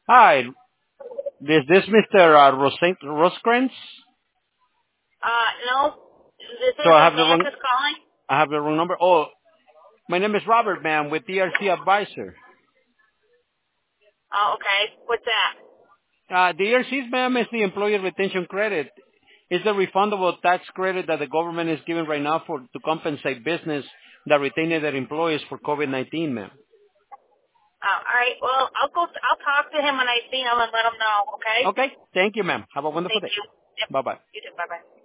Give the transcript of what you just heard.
Hi, is this Mr. Rosecrans? No. This So is Advances calling. I have the wrong number. Oh, my name is Robert, ma'am, with DRC Advisor. Oh, okay. What's that? DRC, ma'am, is the employee retention credit. It's the refundable tax credit that the government is giving right now to compensate business that retain their employees for COVID-19, ma'am. All right. Well, I'll talk to him when I see him and let him know. Okay. Okay, thank you, ma'am. Have a wonderful Thank day. you. Yep. Bye-bye. You too. Bye bye.